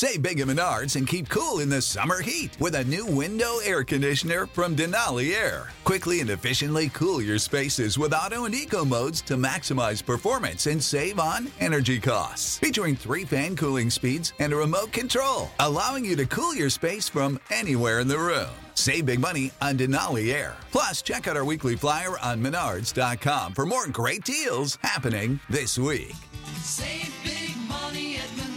Save big at Menards and keep cool in the summer heat with a new window air conditioner from Denali Air. Quickly and efficiently cool your spaces with auto and eco modes to maximize performance and save on energy costs. Featuring 3 fan cooling speeds and a remote control, allowing you to cool your space from anywhere in the room. Save big money on Denali Air. Plus, check out our weekly flyer on Menards.com for more great deals happening this week. Save big money at Menards.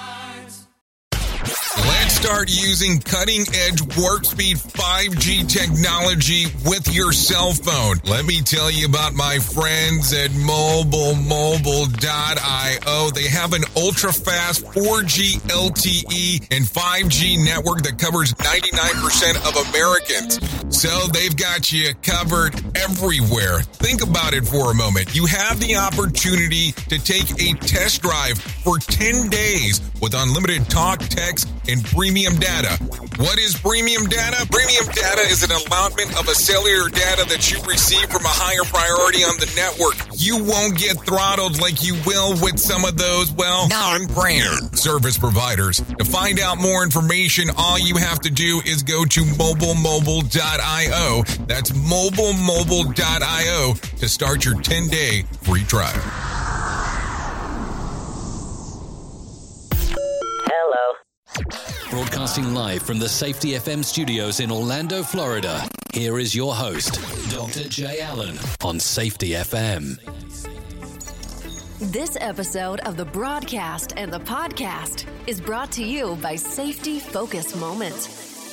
Let's start using cutting-edge warp speed 5G technology with your cell phone. Let me tell you about my friends at MobileMobile.io. They have an ultra-fast 4G LTE and 5G network that covers 99% of Americans. So they've got you covered everywhere. Think about it for a moment. You have the opportunity to take a test drive for 10 days with unlimited talk, text, and premium data. What is premium data? Premium data is an allotment of a cellular data that you receive from a higher priority on the network. You won't get throttled like you will with some of those, well, non-brand service providers. To find out more information, all you have to do is go to MobileMobile.io. That's MobileMobile.io to start your 10-day free trial. Broadcasting live from the Safety FM studios in Orlando, Florida. Here is your host, Dr. Jay Allen on Safety FM. This episode of the broadcast and the podcast is brought to you by Safety Focus Moment.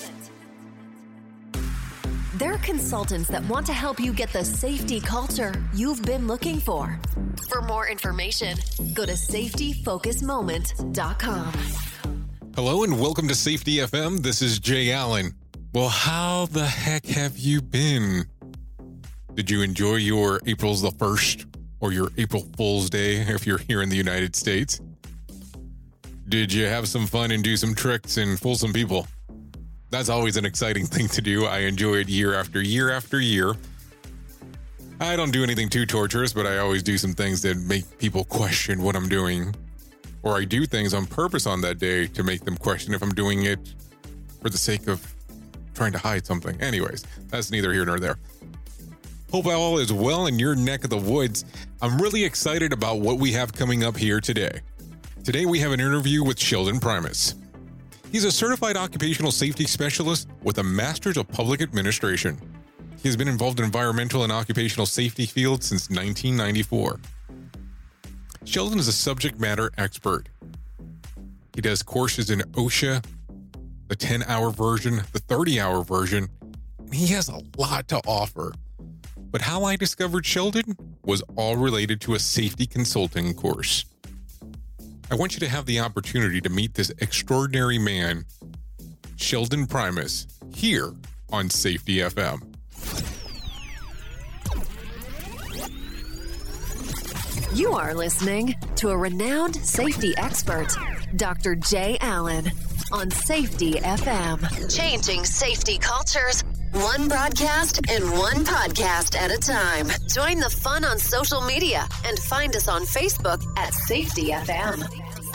They're consultants that want to help you get the safety culture you've been looking for. For more information, go to safetyfocusmoment.com. Hello and welcome to Safety FM. This is Jay Allen. Well, how the heck have you been? Did you enjoy your April's the 1st or your April Fool's Day if you're here in the United States? Did you have some fun and do some tricks and fool some people? That's always an exciting thing to do. I enjoy it year after year after year. I don't do anything too torturous, but I always do some things that make people question what I'm doing. Or I do things on purpose on that day to make them question if I'm doing it for the sake of trying to hide something. Anyways, that's neither here nor there. Hope all is well in your neck of the woods. I'm really excited about what we have coming up here today. Today we have an interview with Sheldon Primus. He's a certified occupational safety specialist with a Master's of Public Administration. He has been involved in environmental and occupational safety fields since 1994. Sheldon is a subject matter expert. He does courses in OSHA, the 10-hour version, the 30-hour version, and he has a lot to offer. But how I discovered Sheldon was all related to a safety consulting course. I want you to have the opportunity to meet this extraordinary man, Sheldon Primus, here on Safety FM. You are listening to a renowned safety expert, Dr. Jay Allen, on Safety FM. Changing safety cultures, one broadcast and one podcast at a time. Join the fun on social media and find us on Facebook at Safety FM.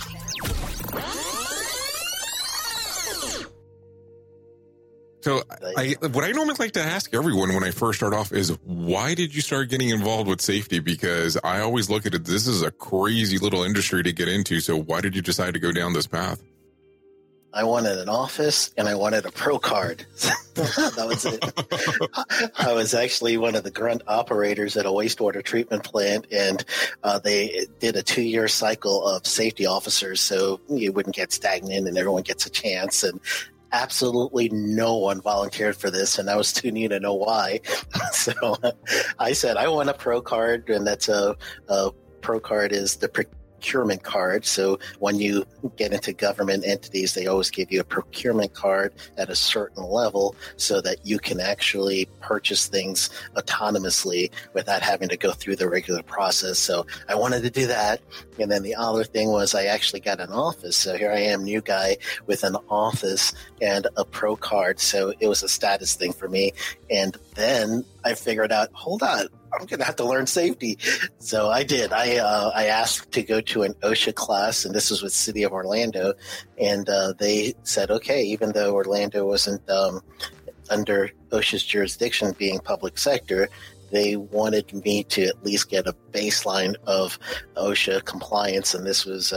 So what I normally like to ask everyone when I first start off is, why did you start getting involved with safety? Because I always look at it, this is a crazy little industry to get into. So why did you decide to go down this path? I wanted an office and I wanted a pro card. That was it. I was actually one of the grunt operators at a wastewater treatment plant, and they did a 2-year cycle of safety officers so you wouldn't get stagnant and everyone gets a chance. And absolutely no one volunteered for this, and I was too new to know why. So I said, I want a pro card, and that's a pro card is the procurement card. So when you get into government entities, they always give you a procurement card at a certain level so that you can actually purchase things autonomously without having to go through the regular process. So I wanted to do that. And then the other thing was I actually got an office. So here I am, new guy with an office and a pro card. So it was a status thing for me. And then I figured out, hold on, I'm going to have to learn safety. So I did. I asked to go to an OSHA class, and this was with City of Orlando. And they said, okay, even though Orlando wasn't under OSHA's jurisdiction being public sector, they wanted me to at least get a baseline of OSHA compliance. And this was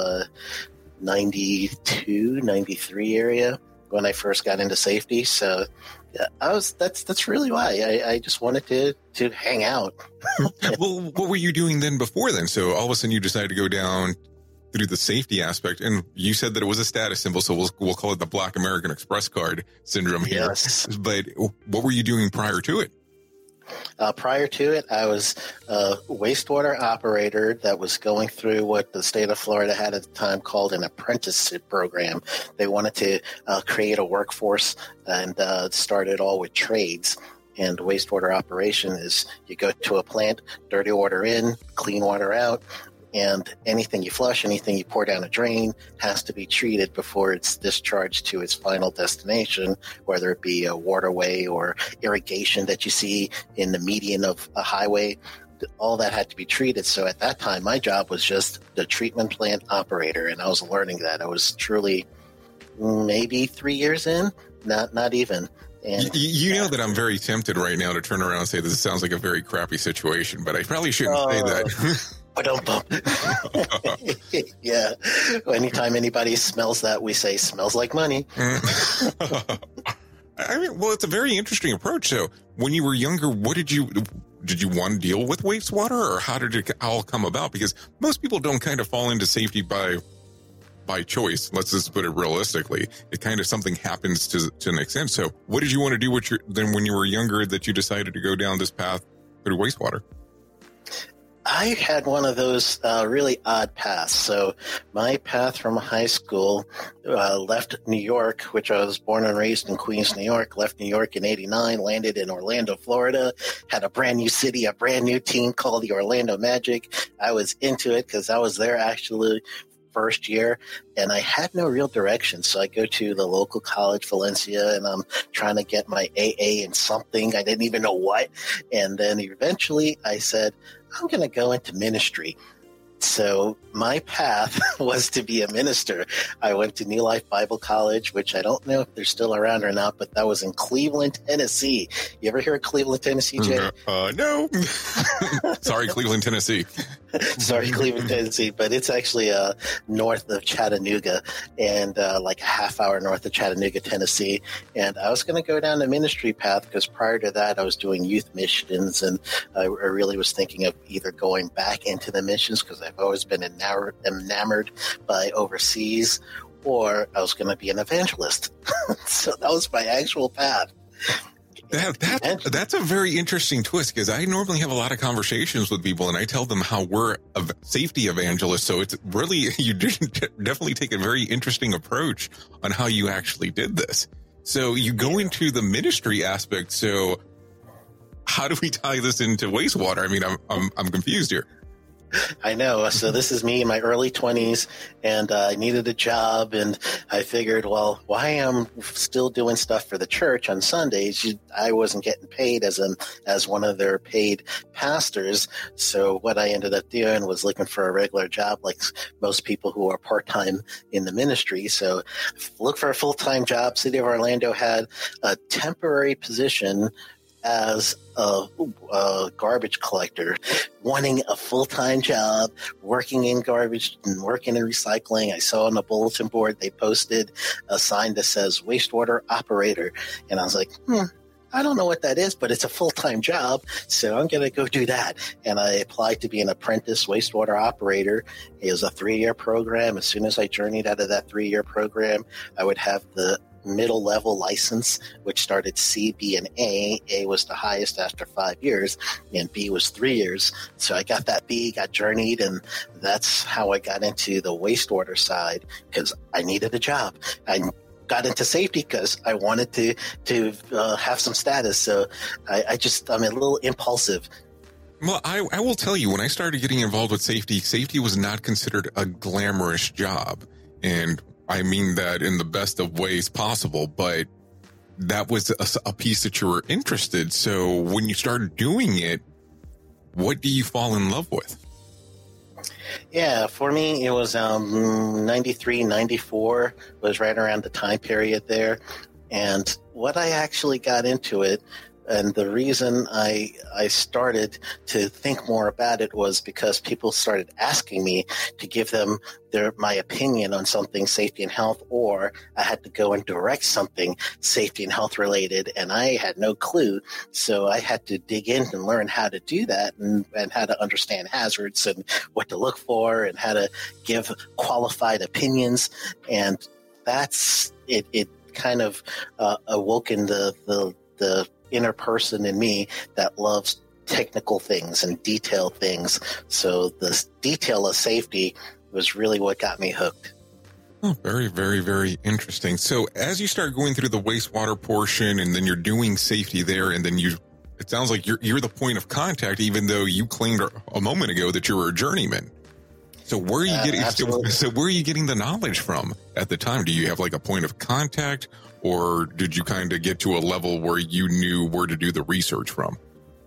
92, 93 area when I first got into safety. So that's really why I just wanted to hang out. Well, what were you doing then before then? So all of a sudden you decided to go down through the safety aspect, and you said that it was a status symbol, so we'll call it the Black American Express card syndrome here. Yes. But what were you doing prior to it? Prior to it, I was a wastewater operator that was going through what the state of Florida had at the time called an apprenticeship program. They wanted to create a workforce and start it all with trades. And wastewater operation is you go to a plant, dirty water in, clean water out, and anything you flush, anything you pour down a drain has to be treated before it's discharged to its final destination, whether it be a waterway or irrigation that you see in the median of a highway. All that had to be treated. So at that time, my job was just the treatment plant operator, and I was learning that. I was truly maybe 3 years in, not even. And you know that I'm very tempted right now to turn around and say this sounds like a very crappy situation, but I probably shouldn't say that. Yeah. Anytime anybody smells that, we say smells like money. I mean, well, it's a very interesting approach. So when you were younger, did you want to deal with wastewater, or how did it all come about? Because most people don't kind of fall into safety by choice. Let's just put it realistically. It kind of something happens to an extent. So what did you want to do then when you were younger that you decided to go down this path through wastewater? I had one of those really odd paths. So my path from high school left New York, which I was born and raised in Queens, New York, left New York in 89, landed in Orlando, Florida, had a brand new city, a brand new team called the Orlando Magic. I was into it because I was there actually first year, and I had no real direction. So I go to the local college, Valencia, and I'm trying to get my AA in something. I didn't even know what. And then eventually I said, I'm going to go into ministry. So my path was to be a minister. I went to New Life Bible College, which I don't know if they're still around or not, but that was in Cleveland, Tennessee. You ever hear of Cleveland, Tennessee, Jay? No. Sorry, Cleveland, Tennessee. Sorry, Cleveland, Tennessee, but it's actually north of Chattanooga and like a half hour north of Chattanooga, Tennessee. And I was going to go down the ministry path because prior to that, I was doing youth missions, and I really was thinking of either going back into the missions because I've always been enamored by overseas, or I was going to be an evangelist. So that was my actual path. That's a very interesting twist, because I normally have a lot of conversations with people and I tell them how we're a safety evangelists. So it's really, you definitely take a very interesting approach on how you actually did this. So you go into the ministry aspect. So how do we tie this into wastewater? I mean, I'm confused here. I know. So this is me in my early 20s, and I needed a job, and I figured, well, why I'm still doing stuff for the church on Sundays? I wasn't getting paid as one of their paid pastors. So what I ended up doing was looking for a regular job, like most people who are part-time in the ministry. So look for a full-time job. City of Orlando had a temporary position as a garbage collector, wanting a full-time job, working in garbage and working in recycling. I saw on the bulletin board they posted a sign that says wastewater operator. And I was like, I don't know what that is, but it's a full-time job, so I'm going to go do that. And I applied to be an apprentice wastewater operator. It was a 3-year program. As soon as I journeyed out of that 3-year program, I would have the middle level license, which started C, B, and A. A was the highest after 5 years, and B was 3 years. So I got that B, got journeyed, and that's how I got into the wastewater side, because I needed a job. I got into safety because I wanted to have some status. So I'm a little impulsive. Well, I will tell you, when I started getting involved with safety was not considered a glamorous job. And I mean that in the best of ways possible, but that was a piece that you were interested. So when you started doing it, what do you fall in love with? Yeah, for me, it was 93, 94 was right around the time period there. And what I actually got into it, and the reason I started to think more about it was because people started asking me to give them my opinion on something safety and health, or I had to go and direct something safety and health related, and I had no clue. So I had to dig in and learn how to do that and how to understand hazards and what to look for and how to give qualified opinions. And that's it. It kind of awoken the inner person in me that loves technical things and detailed things. So the detail of safety was really what got me hooked. Oh, very, very, very interesting. So as you start going through the wastewater portion and then you're doing safety there, and then it sounds like you're the point of contact, even though you claimed a moment ago that you were a journeyman. So where are you getting the knowledge from at the time? Do you have like a point of contact, or did you kind of get to a level where you knew where to do the research from?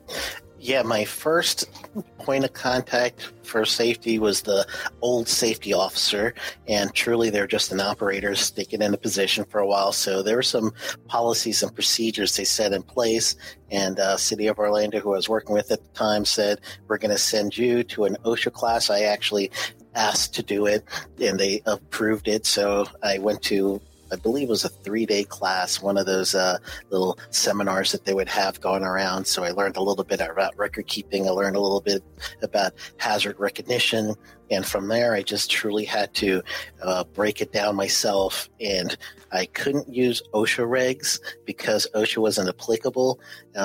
Yeah, my first point of contact for safety was the old safety officer, and truly they're just an operator sticking in a position for a while. So there were some policies and procedures they set in place, and City of Orlando, who I was working with at the time, said, we're going to send you to an OSHA class. I actually asked to do it, and they approved it. So I went to, I believe it was a 3-day class, one of those little seminars that they would have going around. So I learned a little bit about record keeping. I learned a little bit about hazard recognition. And from there, I just truly had to break it down myself. And I couldn't use OSHA regs because OSHA wasn't applicable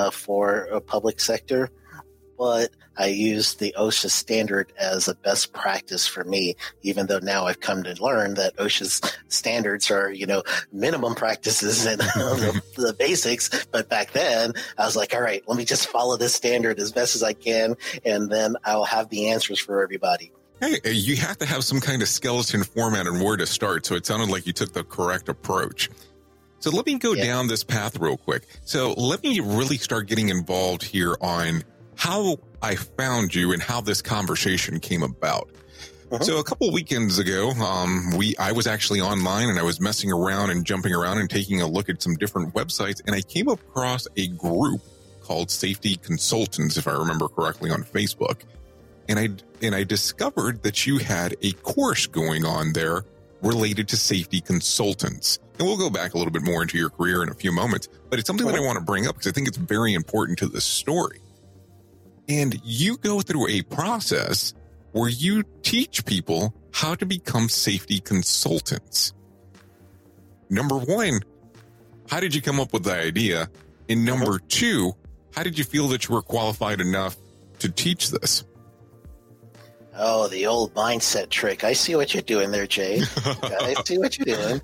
for a public sector. But I used the OSHA standard as a best practice for me, even though now I've come to learn that OSHA's standards are, minimum practices and the basics. But back then, I was like, all right, let me just follow this standard as best as I can, and then I'll have the answers for everybody. Hey, you have to have some kind of skeleton format and where to start. So it sounded like you took the correct approach. So let me go down this path real quick. So let me really start getting involved here on how I found you and how this conversation came about. So a couple weekends ago, I was actually online and I was messing around and jumping around and taking a look at some different websites, and I came across a group called Safety Consultants, if I remember correctly, on Facebook. And I discovered that you had a course going on there related to safety consultants. And we'll go back a little bit more into your career in a few moments, but it's something that I want to bring up because I think it's very important to the story. And you go through a process where you teach people how to become safety consultants. Number one, how did you come up with the idea? And number two, how did you feel that you were qualified enough to teach this? Oh, the old mindset trick. I see what you're doing there, Jay. I see what you're doing.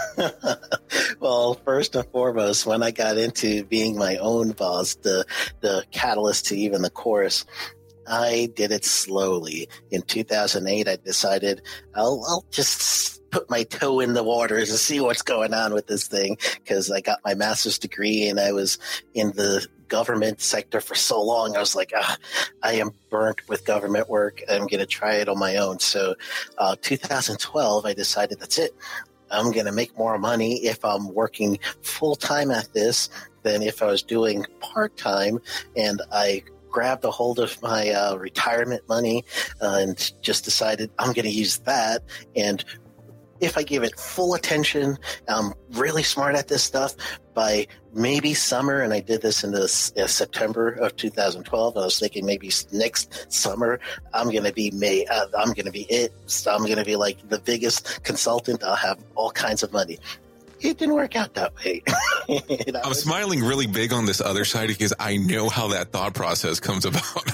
Well, first and foremost, when I got into being my own boss, the catalyst to even the course, I did it slowly. In 2008, I decided I'll just put my toe in the waters and see what's going on with this thing, because I got my master's degree and I was in the government sector for so long. I was like, I am burnt with government work. I'm going to try it on my own. So 2012, I decided that's it. I'm going to make more money if I'm working full-time at this than if I was doing part-time. And I grabbed a hold of my retirement money and just decided I'm going to use that. And if I give it full attention, I'm really smart at this stuff, by maybe summer, and I did this in the September of 2012. I was thinking maybe next summer I'm going to be it. So I'm going to be like the biggest consultant. I'll have all kinds of money. It didn't work out that way. I'm smiling really big on this other side because I know how that thought process comes about.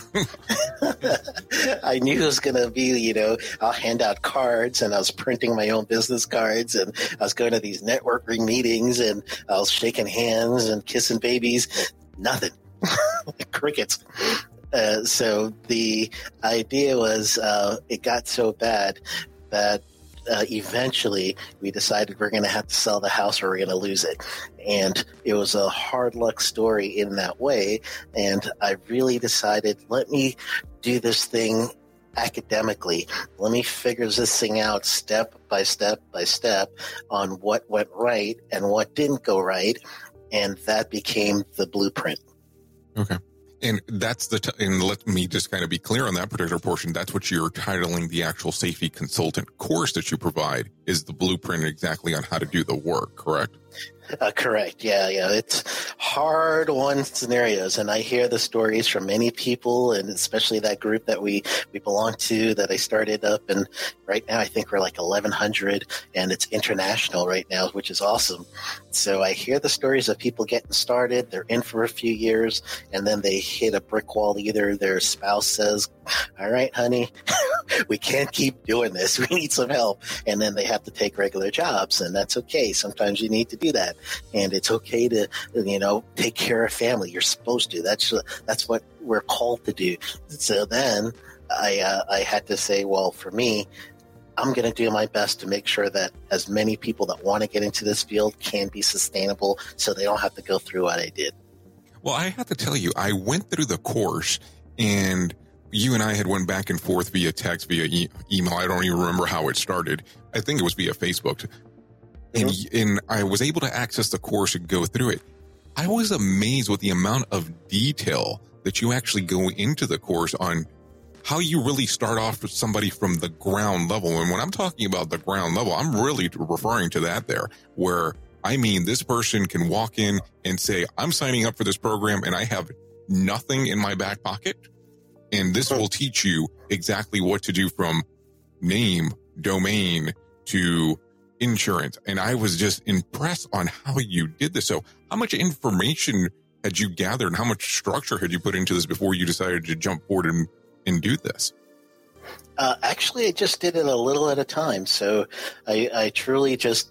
I knew it was going to be, I'll hand out cards, and I was printing my own business cards, and I was going to these networking meetings, and I was shaking hands and kissing babies. Nothing. Crickets. So the idea was it got so bad that eventually we decided we're going to have to sell the house or we're going to lose it. And it was a hard luck story in that way. And I really decided, let me do this thing academically. Let me figure this thing out step by step by step on what went right and what didn't go right. And that became the blueprint. Okay. And that's and let me just kind of be clear on that particular portion. That's what you're titling the actual safety consultant course that you provide, is the blueprint exactly on how to do the work, correct? Correct. Yeah. It's hard-won scenarios, and I hear the stories from many people, and especially that group that we belong to that I started up. And right now, I think we're like 1,100, and it's international right now, which is awesome. So I hear the stories of people getting started. They're in for a few years, and then they hit a brick wall. Either their spouse says, "All right, honey, we can't keep doing this. We need some help," and then they have to take regular jobs, and that's okay. Sometimes you need to do that. And it's okay to, take care of family. You're supposed to. That's what we're called to do. So then I had to say, well, for me, I'm going to do my best to make sure that as many people that want to get into this field can be sustainable so they don't have to go through what I did. Well, I have to tell you, I went through the course, and you and I had went back and forth via text, via email. I don't even remember how it started. I think it was via Facebook. And I was able to access the course and go through it. I was amazed with the amount of detail that you actually go into the course on how you really start off with somebody from the ground level. And when I'm talking about the ground level, I'm really referring to that there, where I mean, this person can walk in and say, I'm signing up for this program and I have nothing in my back pocket. And this will teach you exactly what to do from name, domain to insurance. And I was just impressed on how you did this. So how much information had you gathered and how much structure had you put into this before you decided to jump forward and do this? Actually, I just did it a little at a time. So I truly just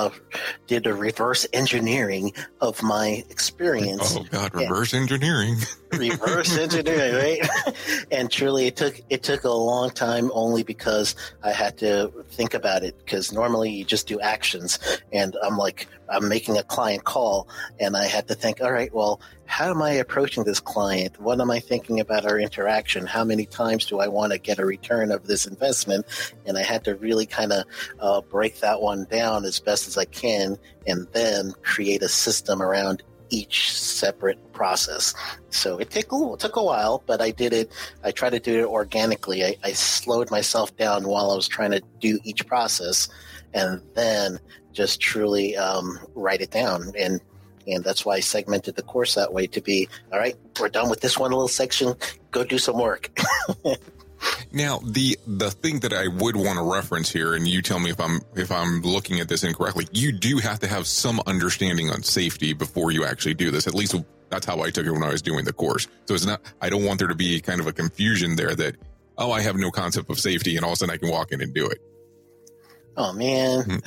did a reverse engineering of my experience. Oh God, reverse engineering. Reverse engineering, right? And truly it took a long time, only because I had to think about it, because normally you just do actions, and I'm making a client call, and I had to think, all right, well, how am I approaching this client? What am I thinking about our interaction? How many times do I want to get a return of this investment? And I had to really kind of break that one down as best as I can, and then create a system around each separate process. So it took a while, but I did it. I tried to do it organically. I slowed myself down while I was trying to do each process, and then just truly write it down. And that's why I segmented the course that way, to be, all right, we're done with this one little section, go do some work. Now, the thing that I would want to reference here, and you tell me if I'm looking at this incorrectly, you do have to have some understanding on safety before you actually do this. At least that's how I took it when I was doing the course. So it's not, I don't want there to be kind of a confusion there that, oh, I have no concept of safety and all of a sudden I can walk in and do it. Oh, man.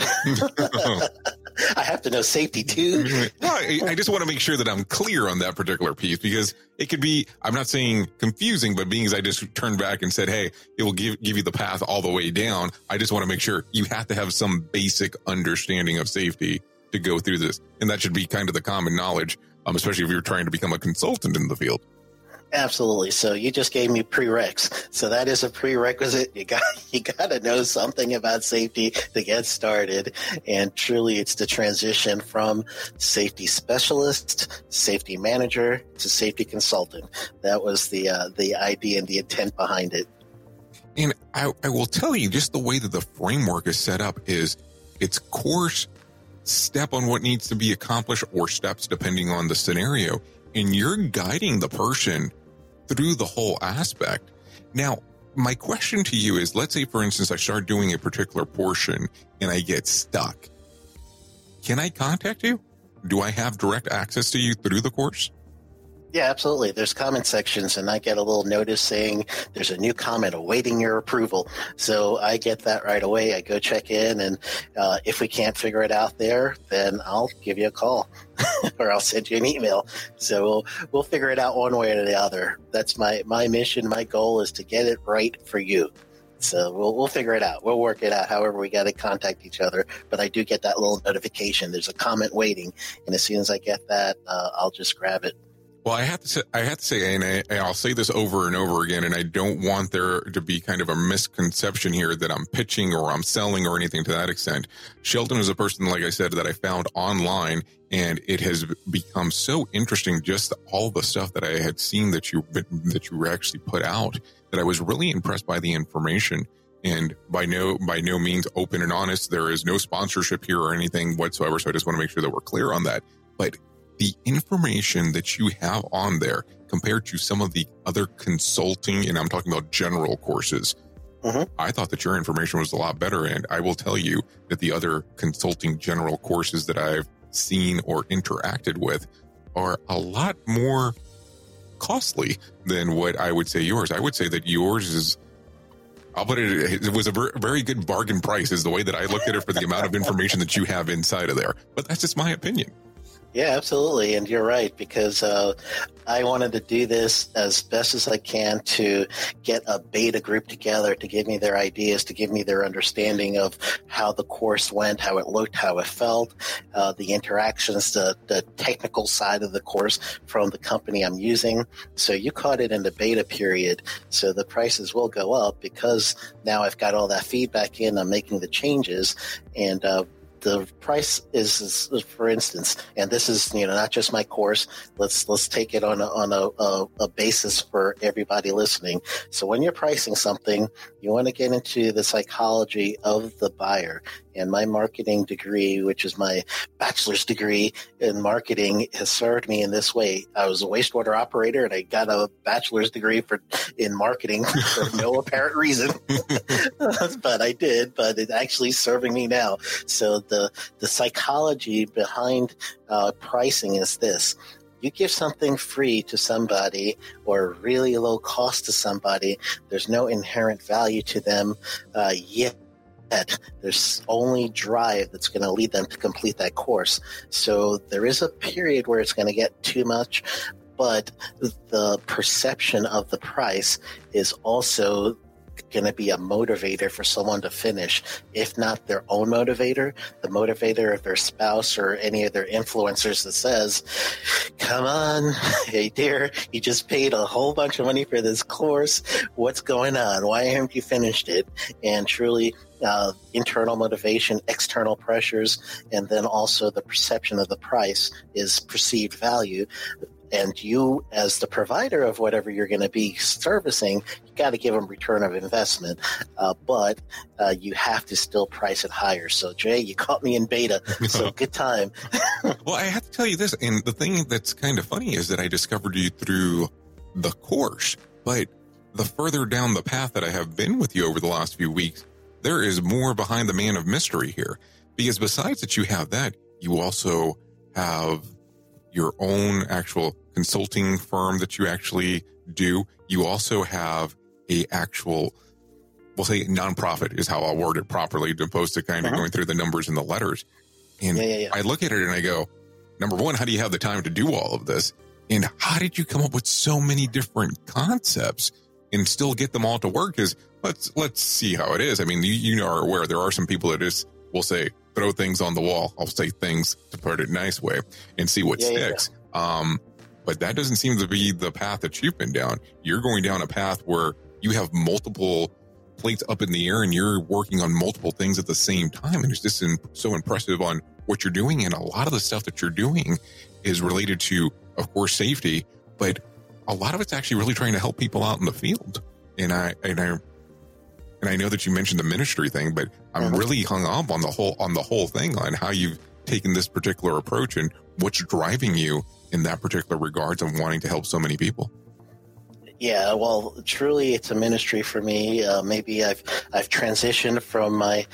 I have to know safety too. No, I just want to make sure that I'm clear on that particular piece, because it could be, I'm not saying confusing, but being as I just turned back and said, hey, it will give you the path all the way down. I just want to make sure you have to have some basic understanding of safety to go through this. And that should be kind of the common knowledge, especially if you're trying to become a consultant in the field. Absolutely. So you just gave me prereqs. So that is a prerequisite. You got to know something about safety to get started. And truly, it's the transition from safety specialist, safety manager to safety consultant. That was the idea and the intent behind it. And I will tell you, just the way that the framework is set up is it's course, step on what needs to be accomplished, or steps depending on the scenario. And you're guiding the person through the whole aspect. Now, my question to you is, let's say, for instance, I start doing a particular portion and I get stuck. Can I contact you? Do I have direct access to you through the course? Yeah, absolutely. There's comment sections, and I get a little notice saying there's a new comment awaiting your approval. So I get that right away. I go check in, and if we can't figure it out there, then I'll give you a call or I'll send you an email. So we'll figure it out one way or the other. That's my mission. My goal is to get it right for you. So we'll figure it out. We'll work it out. However, we got to contact each other. But I do get that little notification. There's a comment waiting, and as soon as I get that, I'll just grab it. Well, I have to say, and I'll say this over and over again, and I don't want there to be kind of a misconception here that I'm pitching or I'm selling or anything to that extent. Sheldon is a person, like I said, that I found online, and it has become so interesting, just all the stuff that I had seen that you actually put out, that I was really impressed by the information. And by no means open and honest. There is no sponsorship here or anything whatsoever. So I just want to make sure that we're clear on that. But the information that you have on there compared to some of the other consulting, and I'm talking about general courses, I thought that your information was a lot better. And I will tell you that the other consulting general courses that I've seen or interacted with are a lot more costly than what I would say yours. I would say that yours is, I'll put it was a very good bargain price is the way that I looked at it for the amount of information that you have inside of there. But that's just my opinion. Yeah, absolutely. And you're right, because I wanted to do this as best as I can to get a beta group together to give me their ideas, to give me their understanding of how the course went, how it looked, how it felt, the interactions, the technical side of the course from the company I'm using. So you caught it in the beta period. So the prices will go up because now I've got all that feedback in, I'm making the changes, and the price is, for instance, and this is, not just my course. Let's take it on a basis for everybody listening. So when you're pricing something, you want to get into the psychology of the buyer. And my marketing degree, which is my bachelor's degree in marketing, has served me in this way. I was a wastewater operator, and I got a bachelor's degree in marketing for no apparent reason. But I did, but it's actually serving me now. So the psychology behind pricing is this. You give something free to somebody or really low cost to somebody, there's no inherent value to them yet. There's only drive that's going to lead them to complete that course. So there is a period where it's going to get too much, but the perception of the price is also going to be a motivator for someone to finish, if not their own motivator, the motivator of their spouse or any of their influencers that says, come on, hey dear, you just paid a whole bunch of money for this course. What's going on? Why haven't you finished it? And truly, internal motivation, external pressures, and then also the perception of the price is perceived value. And you, as the provider of whatever you're going to be servicing, you got to give them return of investment. But you have to still price it higher. So, Jay, you caught me in beta. So good time. Well, I have to tell you this. And the thing that's kind of funny is that I discovered you through the course. But the further down the path that I have been with you over the last few weeks, there is more behind the man of mystery here. Because besides that you have that, you also have your own actual consulting firm that you actually do. You also have a actual, we'll say nonprofit is how I'll word it properly, opposed to kind of going through the numbers and the letters. And I look at it and I go, number one, how do you have the time to do all of this? And how did you come up with so many different concepts and still get them all to work? Because let's see how it is. I mean, you are aware there are some people that just will say, throw things on the wall. I'll say things to put it a nice way and see what sticks. But that doesn't seem to be the path that you've been down. You're going down a path where you have multiple plates up in the air and you're working on multiple things at the same time. And it's just so impressive on what you're doing. And a lot of the stuff that you're doing is related to, of course, safety, but a lot of it's actually really trying to help people out in the field. And I know that you mentioned the ministry thing, but I'm really hung up on the whole thing, on how you've taken this particular approach and what's driving you in that particular regards and wanting to help so many people. Yeah, well, truly, it's a ministry for me. Maybe I've transitioned from my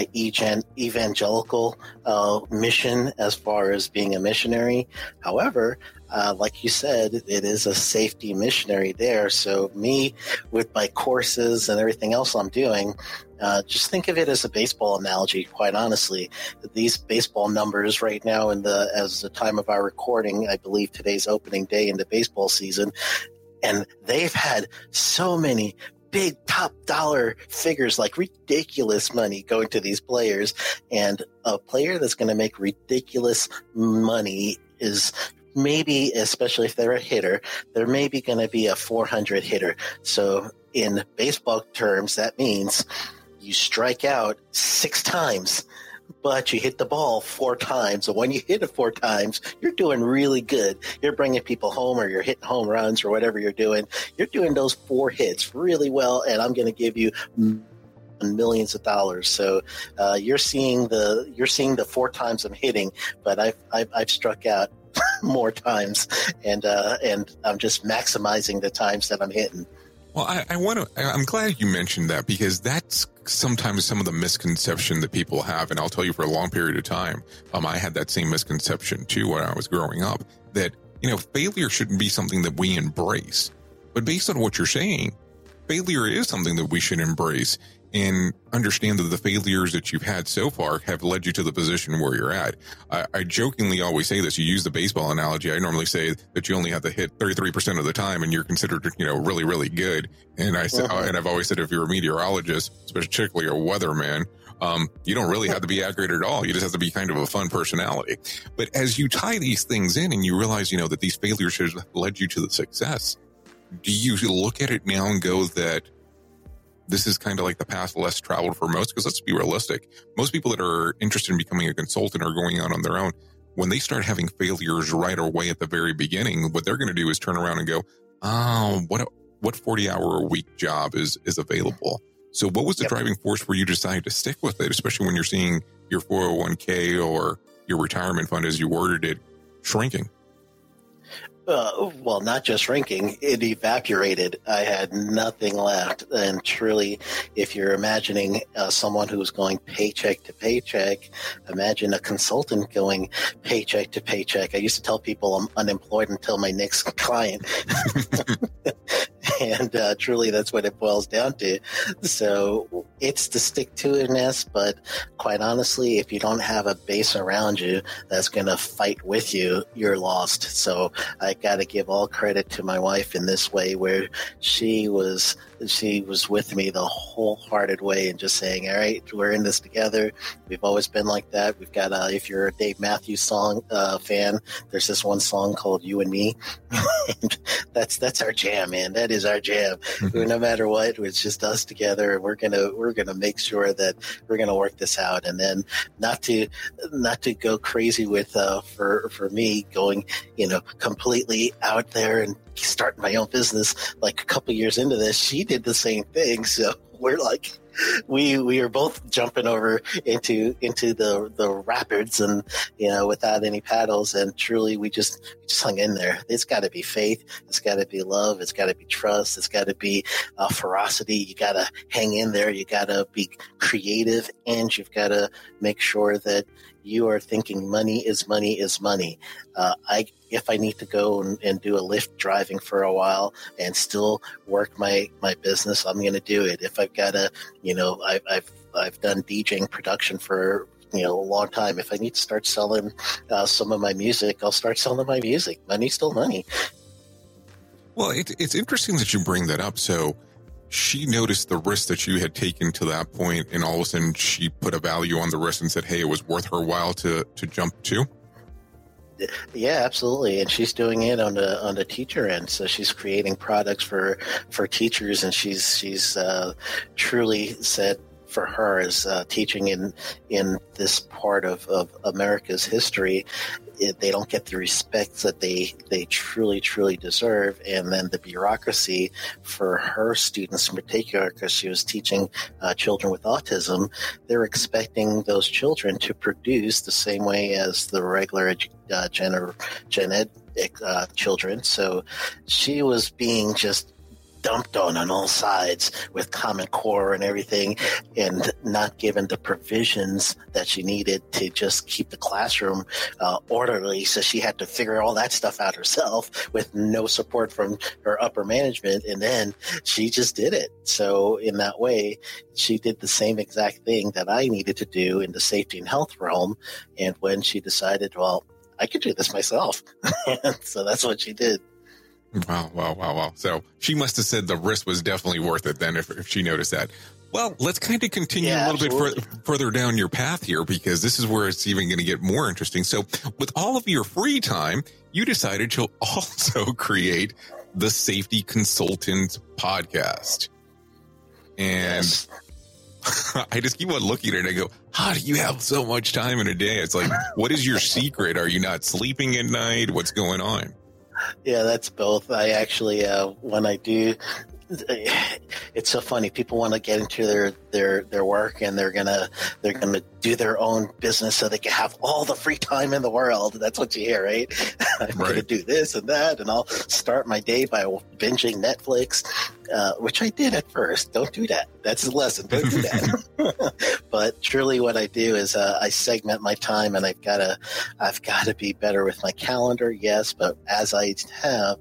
evangelical mission as far as being a missionary. However, like you said, it is a safety missionary there. So me, with my courses and everything else I'm doing, just think of it as a baseball analogy, quite honestly. These baseball numbers right now, as the time of our recording, I believe today's opening day in the baseball season, and they've had so many big top dollar figures, like ridiculous money going to these players. And a player that's going to make ridiculous money is maybe, especially if they're a hitter, they're maybe going to be a 400 hitter. So in baseball terms, that means you strike out 6 times, but you hit the ball 4 times. So when you hit it 4 times, you're doing really good. You're bringing people home, or you're hitting home runs, or whatever you're doing. You're doing those 4 hits really well, and I'm going to give you millions of dollars. So you're seeing the 4 times I'm hitting, but I've struck out more times, and I'm just maximizing the times that I'm hitting. Well, I'm glad you mentioned that, because that's sometimes some of the misconception that people have. And I'll tell you, for a long period of time, I had that same misconception too when I was growing up, that, failure shouldn't be something that we embrace. But based on what you're saying, failure is something that we should embrace, and understand that the failures that you've had so far have led you to the position where you're at. I jokingly always say this. You use the baseball analogy. I normally say that you only have to hit 33% of the time, and you're considered, really, really good. And I said, and I've always said, if you're a meteorologist, particularly a weatherman, you don't really have to be accurate at all. You just have to be kind of a fun personality. But as you tie these things in and you realize, that these failures have led you to the success, do you look at it now and go that this is kind of like the path less traveled for most? Because let's be realistic. Most people that are interested in becoming a consultant or going out on their own, when they start having failures right away at the very beginning, what they're going to do is turn around and go, oh, what 40-hour-a-week job is available? So what was the driving force for you to decide to stick with it, especially when you're seeing your 401k or your retirement fund, as you worded it, shrinking? Well, not just shrinking, it evaporated. I had nothing left. And truly, if you're imagining someone who's going paycheck to paycheck, imagine a consultant going paycheck to paycheck. I used to tell people I'm unemployed until my next client. And truly, that's what it boils down to. So it's the stick-to-itness, but quite honestly, if you don't have a base around you that's going to fight with you, you're lost. So I got to give all credit to my wife in this way, where she was with me the wholehearted way and just saying, all right, we're in this together. We've always been like that. We've got, if you're a Dave Matthews song fan, there's this one song called You and Me. And that's our jam, man. That is our jam. Mm-hmm. No matter what, it's just us together, and we're gonna make sure that we're gonna work this out. And then not to go crazy with for me going completely out there and starting my own business. Like a couple years into this, she did the same thing. So we're like, we are both jumping over into the rapids, and without any paddles. And truly, we just hung in there. It's got to be faith. It's got to be love. It's got to be trust. It's got to be ferocity. You got to hang in there. You got to be creative, and you've got to make sure that you are thinking money is money is money. If I need to go and do a Lyft driving for a while and still work my business, I'm going to do it. If I've got to, I've done DJing production for a long time. If I need to start selling some of my music, I'll start selling my music. Money's still money. Well, it's interesting that you bring that up. So she noticed the risk that you had taken to that point, and all of a sudden she put a value on the risk and said, hey, it was worth her while to jump to. Yeah, absolutely. And she's doing it on the teacher end. So she's creating products for teachers, and she's truly said for her as teaching in this part of America's history, they don't get the respect that they truly, truly deserve. And then the bureaucracy for her students in particular, because she was teaching children with autism, they're expecting those children to produce the same way as the regular gen ed children. So she was being just dumped on all sides with Common Core and everything, and not given the provisions that she needed to just keep the classroom orderly. So she had to figure all that stuff out herself with no support from her upper management, and then she just did it. So in that way, she did the same exact thing that I needed to do in the safety and health realm. And when she decided, well, I could do this myself. So that's what she did. Wow. So she must have said the risk was definitely worth it then if she noticed that. Well, let's kind of continue a little bit further down your path here, because this is where it's even going to get more interesting. So with all of your free time, you decided to also create the Safety Consultant podcast. And yes. I just keep on looking at it and I go, how do you have so much time in a day? It's like, what is your secret? Are you not sleeping at night? What's going on? Yeah, that's both. I actually, when I do, it's so funny. People want to get into their work, and they're gonna do their own business so they can have all the free time in the world. That's what you hear, right? I'm gonna do this and that, and I'll start my day by binging Netflix, which I did at first. Don't do that. That's the lesson. Don't do that. But truly, what I do is I segment my time, and I've got to be better with my calendar. Yes, but as I have,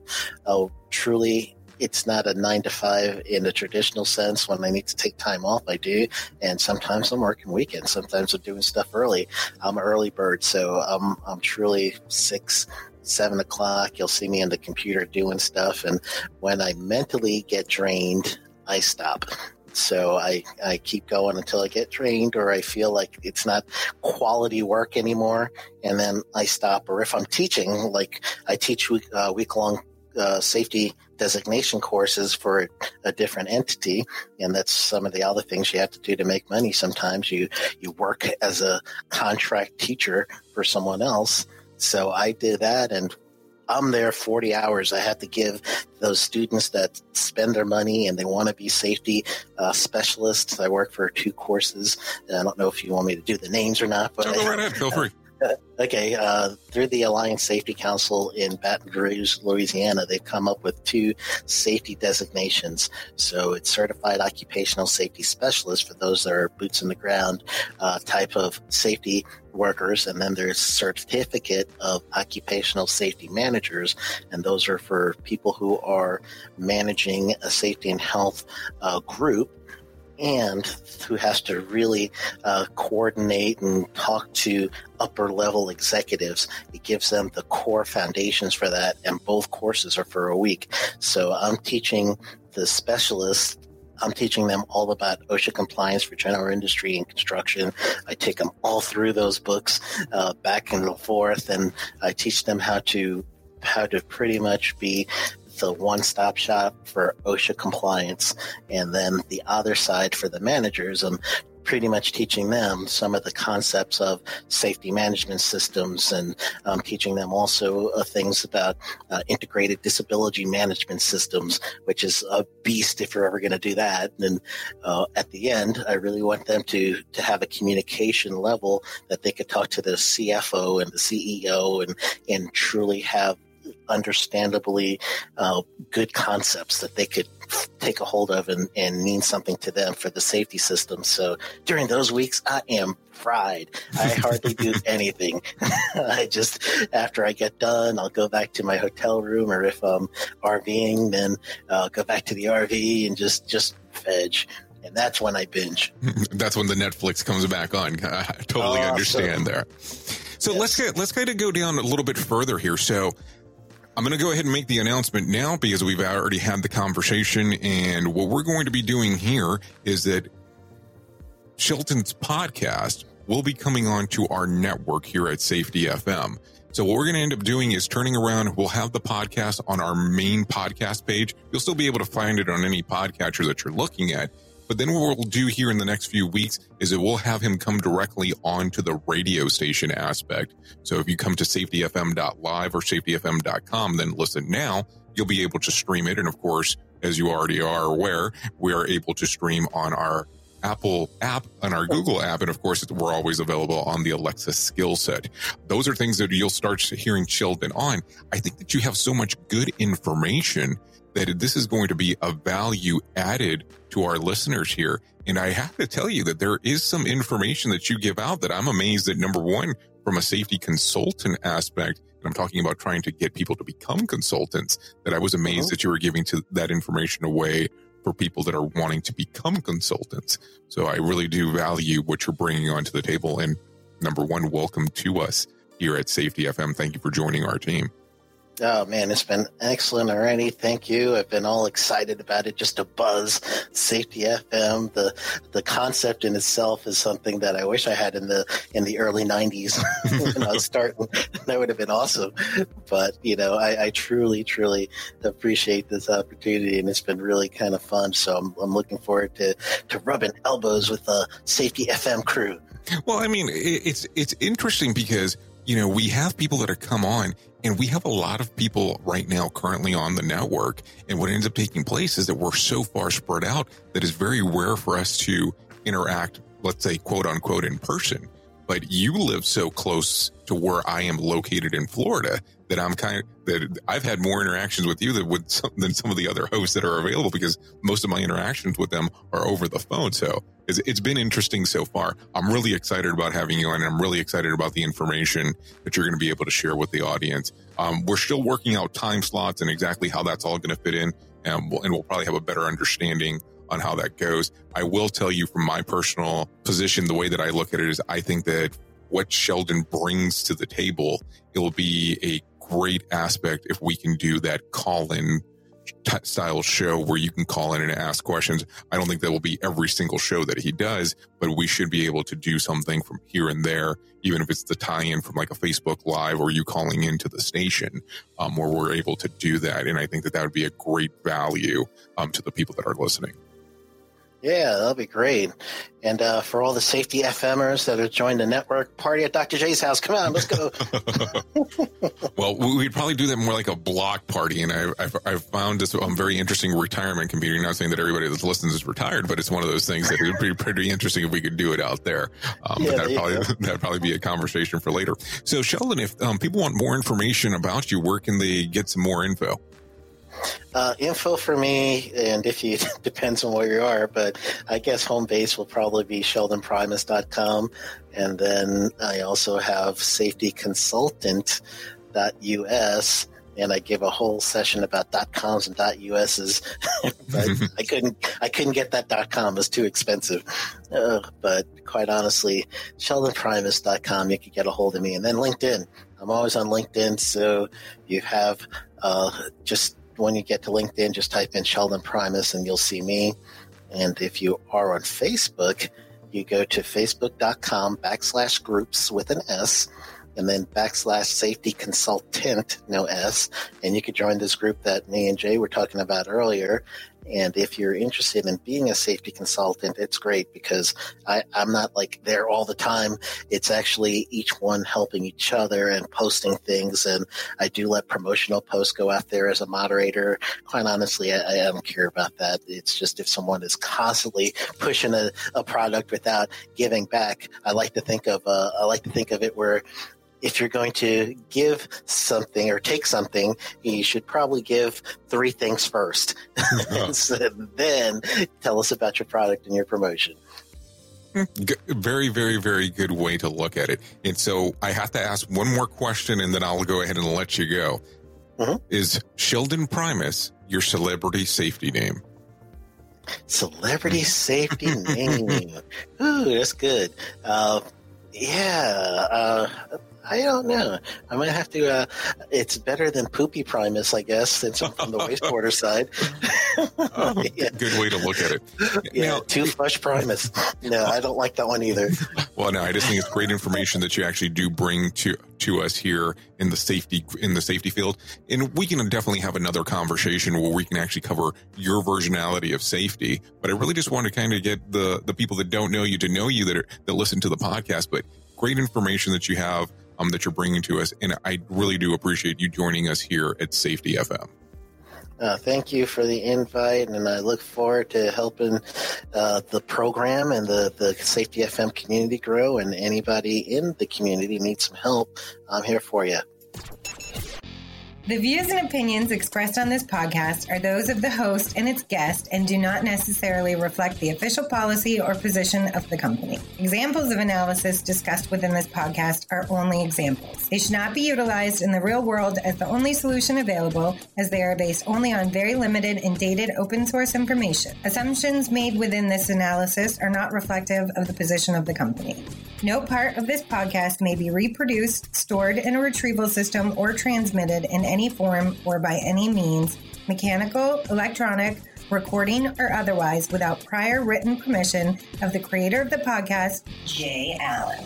truly. It's not a 9 to 5 in the traditional sense. When I need to take time off, I do. And sometimes I'm working weekends. Sometimes I'm doing stuff early. I'm an early bird. So I'm truly 6, 7 o'clock. You'll see me on the computer doing stuff. And when I mentally get drained, I stop. So I keep going until I get drained, or I feel like it's not quality work anymore. And then I stop. Or if I'm teaching, like I teach week-long safety designation courses for a different entity, and that's some of the other things you have to do to make money. Sometimes you work as a contract teacher for someone else. So I did that, and I'm there 40 hours. I have to give those students that spend their money and they want to be safety specialists. I work for 2 courses. I don't know if you want me to do the names or not, but go right ahead. Feel free. Okay, through the Alliance Safety Council in Baton Rouge, Louisiana, they've come up with 2 safety designations. So it's Certified Occupational Safety Specialist for those that are boots in the ground type of safety workers, and then there's Certificate of Occupational Safety Managers, and those are for people who are managing a safety and health group, and who has to really coordinate and talk to upper level executives. It gives them the core foundations for that, and both courses are for a week. So I'm teaching the specialists. I'm teaching them all about OSHA compliance for general industry and construction. I take them all through those books back and forth, and I teach them how to pretty much be the one-stop shop for OSHA compliance. And then the other side for the managers, I'm pretty much teaching them some of the concepts of safety management systems, and I'm teaching them also things about integrated disability management systems, which is a beast if you're ever going to do that. And at the end, I really want them to have a communication level that they could talk to the CFO and the CEO and truly have understandably good concepts that they could take a hold of and mean something to them for the safety system. So during those weeks, I am fried. I hardly do anything. I just, after I get done, I'll go back to my hotel room, or if I'm RVing, then I'll go back to the RV and just veg. And that's when I binge. That's when the Netflix comes back on. I totally understand there. So yes. Let's kind of go down a little bit further here. So I'm going to go ahead and make the announcement now, because we've already had the conversation. And what we're going to be doing here is that Shelton's podcast will be coming on to our network here at Safety FM. So what we're going to end up doing is turning around. We'll have the podcast on our main podcast page. You'll still be able to find it on any podcatcher that you're looking at. But then what we'll do here in the next few weeks is that we'll have him come directly onto the radio station aspect. So if you come to safetyfm.live or safetyfm.com, then listen now, you'll be able to stream it. And of course, as you already are aware, we are able to stream on our Apple app and our Google app. And of course, we're always available on the Alexa skill set. Those are things that you'll start hearing Sheldon on. I think that you have so much good information that this is going to be a value added to our listeners here. And I have to tell you that there is some information that you give out that I'm amazed that, number one, from a safety consultant aspect, and I'm talking about trying to get people to become consultants, that I was amazed that you were giving that information away for people that are wanting to become consultants. So I really do value what you're bringing onto the table. And number one, welcome to us here at Safety FM. Thank you for joining our team. Oh, man, it's been excellent already. Thank you. I've been all excited about it, just a buzz. Safety FM, the concept in itself is something that I wish I had in the early 90s when I was starting. That would have been awesome. But, I truly, truly appreciate this opportunity, and it's been really kind of fun. So I'm looking forward to rubbing elbows with the Safety FM crew. Well, I mean, it's interesting because, we have people that have come on, and we have a lot of people right now currently on the network. And what ends up taking place is that we're so far spread out that it's very rare for us to interact, let's say, quote unquote, in person. But you live so close to where I am located in Florida that I've had more interactions with you than some of the other hosts that are available, because most of my interactions with them are over the phone. So it's been interesting so far. I'm really excited about having you on, and I'm really excited about the information that you're going to be able to share with the audience. We're still working out time slots and exactly how that's all going to fit in, and we'll probably have a better understanding on how that goes. I will tell you from my personal position, the way that I look at it is I think that what Sheldon brings to the table, it'll be a great aspect if we can do that call-in style show where you can call in and ask questions. I don't think that will be every single show that he does, but we should be able to do something from here and there, even if it's the tie-in from like a Facebook Live or you calling into the station, where we're able to do that. And I think that would be a great value to the people that are listening. Yeah, that'll be great. And for all the Safety FMers that have joined the network, party at Dr. J's house. Come on, let's go. Well, we'd probably do that more like a block party. And I've found this very interesting retirement community. Not saying that everybody that listens is retired, but it's one of those things that it would be pretty interesting if we could do it out there. But that'd probably be a conversation for later. So, Sheldon, if people want more information about you, where can they get some more info? Info for me, and depends on where you are, but I guess home base will probably be sheldonprimus.com. And then I also have safetyconsultant.us, and I give a whole session about .coms and .us's, but I couldn't get that .com. It was too expensive. But quite honestly, sheldonprimus.com, you could get a hold of me. And then LinkedIn. I'm always on LinkedIn, so you have when you get to LinkedIn, just type in Sheldon Primus and you'll see me. And if you are on Facebook, you go to facebook.com/groups with an S, and then /safety consultant, no S. And you could join this group that me and Jay were talking about earlier. And if you're interested in being a safety consultant, it's great because I'm not like there all the time. It's actually each one helping each other and posting things. And I do let promotional posts go out there as a moderator. Quite honestly, I don't care about that. It's just if someone is constantly pushing a product without giving back, I like to think of it where if you're going to give something or take something, you should probably give 3 things first. So then tell us about your product and your promotion. Very, very, very good way to look at it. And so I have to ask one more question, and then I'll go ahead and let you go. Mm-hmm. Is Sheldon Primus your celebrity safety name? Celebrity safety name. Ooh, that's good. I don't know. I might have to. It's better than Poopy Primus, I guess, since I'm from the wastewater side. Good way to look at it. Yeah, now, Too Flush Primus. No, I don't like that one either. Well, no, I just think it's great information that you actually do bring to us here in the safety field, and we can definitely have another conversation where we can actually cover your versionality of safety. But I really just want to kind of get the people that don't know you to know you that listen to the podcast. But great information that you have. That you're bringing to us. And I really do appreciate you joining us here at Safety FM. Thank you for the invite, and I look forward to helping the program and the Safety FM community grow, and anybody in the community needs some help, I'm here for you. The views and opinions expressed on this podcast are those of the host and its guest and do not necessarily reflect the official policy or position of the company. Examples of analysis discussed within this podcast are only examples. They should not be utilized in the real world as the only solution available, as they are based only on very limited and dated open source information. Assumptions made within this analysis are not reflective of the position of the company. No part of this podcast may be reproduced, stored in a retrieval system, or transmitted in any form or by any means, mechanical, electronic, recording, or otherwise, without prior written permission of the creator of the podcast, Jay Allen.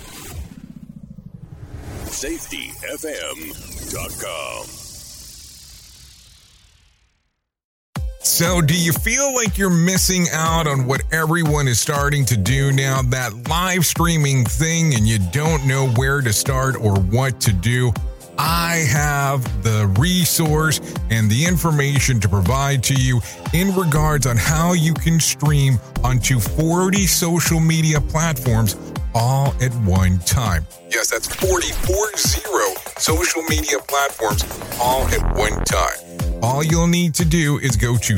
SafetyFM.com. So, do you feel like you're missing out on what everyone is starting to do now, that live streaming thing, and you don't know where to start or what to do? I have the resource and the information to provide to you in regards on how you can stream onto 40 social media platforms all at one time. Yes, that's 40 social media platforms all at one time. All you'll need to do is go to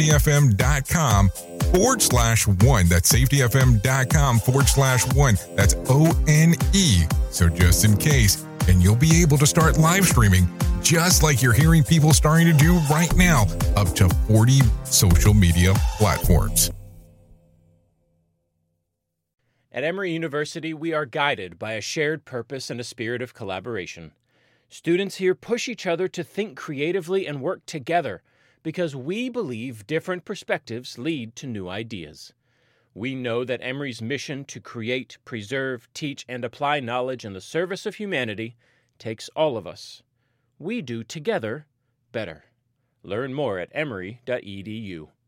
safetyfm.com/1. That's safetyfm.com/1. That's ONE. So just in case, and you'll be able to start live streaming just like you're hearing people starting to do right now, up to 40 social media platforms. At Emory University, we are guided by a shared purpose and a spirit of collaboration. Students here push each other to think creatively and work together because we believe different perspectives lead to new ideas. We know that Emory's mission to create, preserve, teach, and apply knowledge in the service of humanity takes all of us. We do together better. Learn more at emory.edu.